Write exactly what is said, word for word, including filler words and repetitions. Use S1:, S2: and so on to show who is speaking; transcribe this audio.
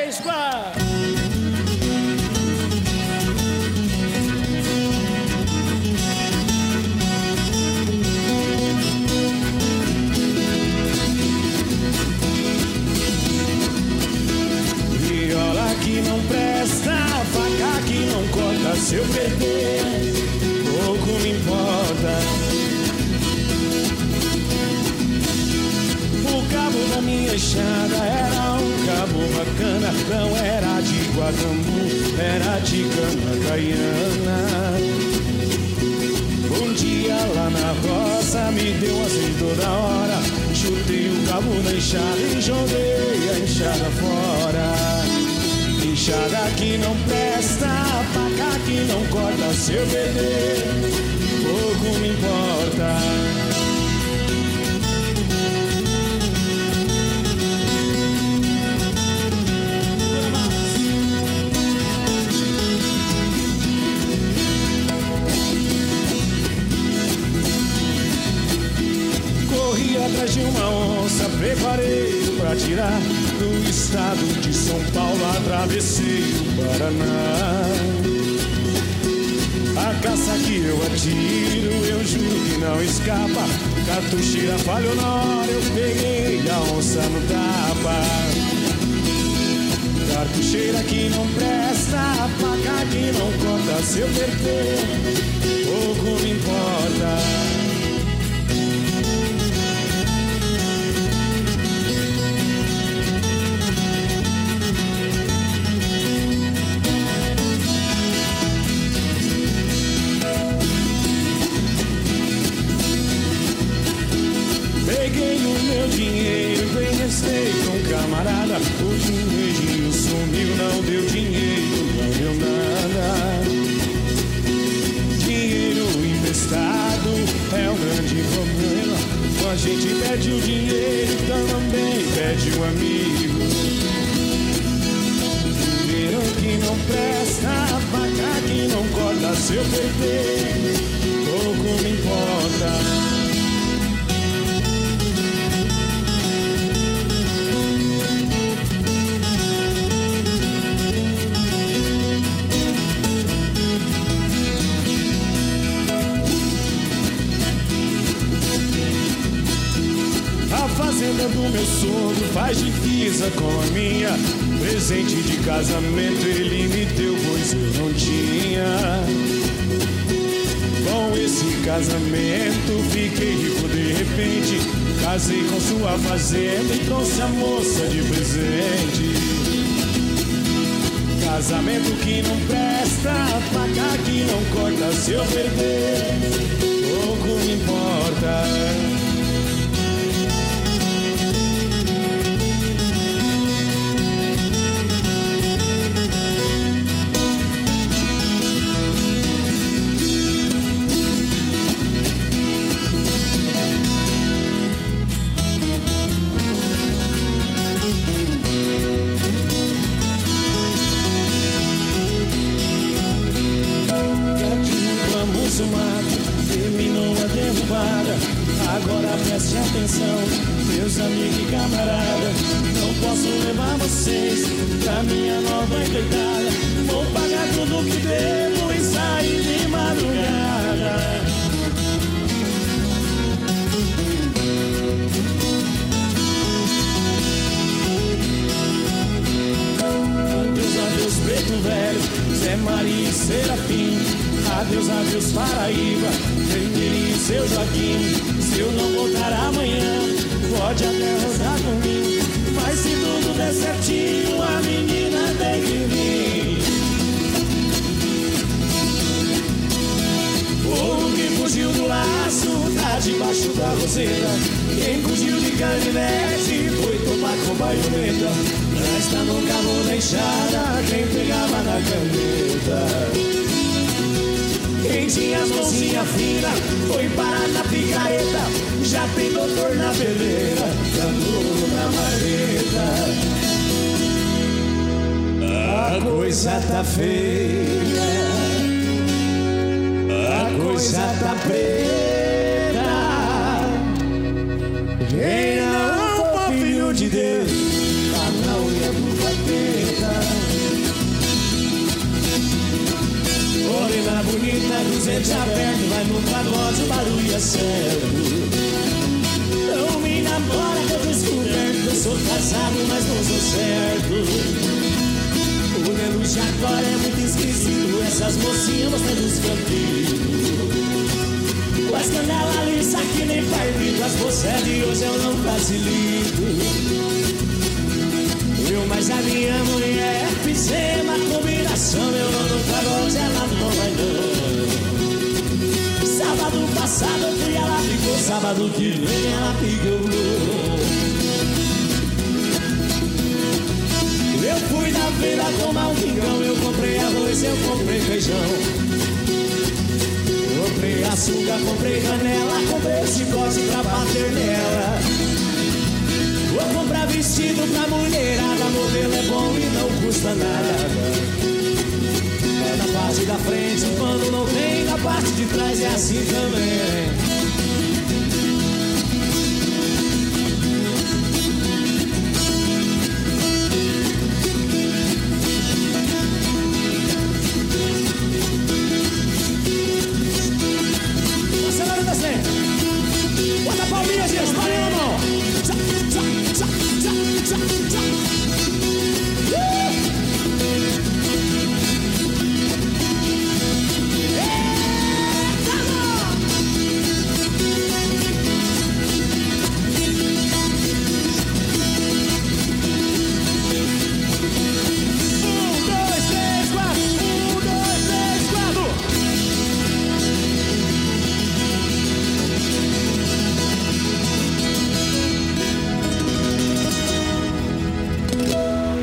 S1: três, quatro.
S2: Viola que não presta, faca que não corta. Se eu perder, pouco me importa. O cabo da minha enxada era um cabo bacana. Não era de guacambu, era de cana caiana. Um dia lá na roça me deu assim toda hora. Chutei o cabo da enxada e joguei a enxada fora. Enxada que não presta, faca que não corta. Se eu perder, pouco me importa. Corri atrás de uma onça, preparei pra tirar do estado de São Paulo, atravessei o Paraná. A caça que eu atiro, eu juro que não escapa. Cartucheira falhou na hora, eu peguei a onça no tapa. Cartucheira que não presta, faca que não corta. Se eu perder, pouco me importa. Peguei o meu dinheiro, emprestei com um camarada. O dinheiro sumiu, não deu dinheiro, não deu nada. Dinheiro emprestado é um grande problema. Quando a gente perde o dinheiro, também perde o amigo. Dinheiro que não presta, faca que não corta. Se eu perder, pouco me importa. A fazenda do meu sogro faz divisa com a minha. Presente de casamento ele me deu, pois eu não tinha. Com esse casamento fiquei rico de repente. Casei com sua fazenda e trouxe a moça de presente. Casamento que não presta, faca que não corta. Se eu perder, pouco me importa. O mato terminou a derrubada. Agora preste atenção, meus amigos e camaradas. Não posso levar vocês pra minha nova empreitada. Vou pagar tudo que devo e sair de madrugada. Adeus, adeus, preto velho, Zé Maria e Serafim. Adeus, adeus, Paraíba, Vermelhinho, seu Joaquim. Se eu não voltar amanhã, pode até rezar comigo. Mas se tudo der certinho, a menina tem que vir. O que fugiu do laço tá debaixo da roseira. Quem fugiu de canivete foi tomar com baioneta. Já está no cabo da enxada, quem pegava na caneta. Quem tinha as mãozinhas finas foi parar na picareta. Já tem doutor na peleira, dando na marreta. A coisa tá feia, a coisa tá preta. Quem não for filho de Deus, tá na unha do capeta. dentes abertos, vai no pagode, o barulho é certo. Não me namora que eu descoberto, eu sou casado, mas não sou certo. O Nelo Jacora é muito esquisito, essas mocinhas mostrando os cantinhos. Com as canelas lisa que nem palmito, as moças de hoje eu não facilito. Eu mais a minha mulher fizemos a combinação, eu não no pagode, ela não vai não. Sábado passado eu fui, ela ficou, sábado que vem ela picou. Eu fui na feira tomar um pingão, eu comprei arroz, eu comprei feijão. Comprei açúcar, comprei canela, comprei chicote pra bater nela. Vou comprar vestido pra mulherada, modelo é bom e não custa nada. É na parte da frente, quando não tem, na parte de trás é assim também.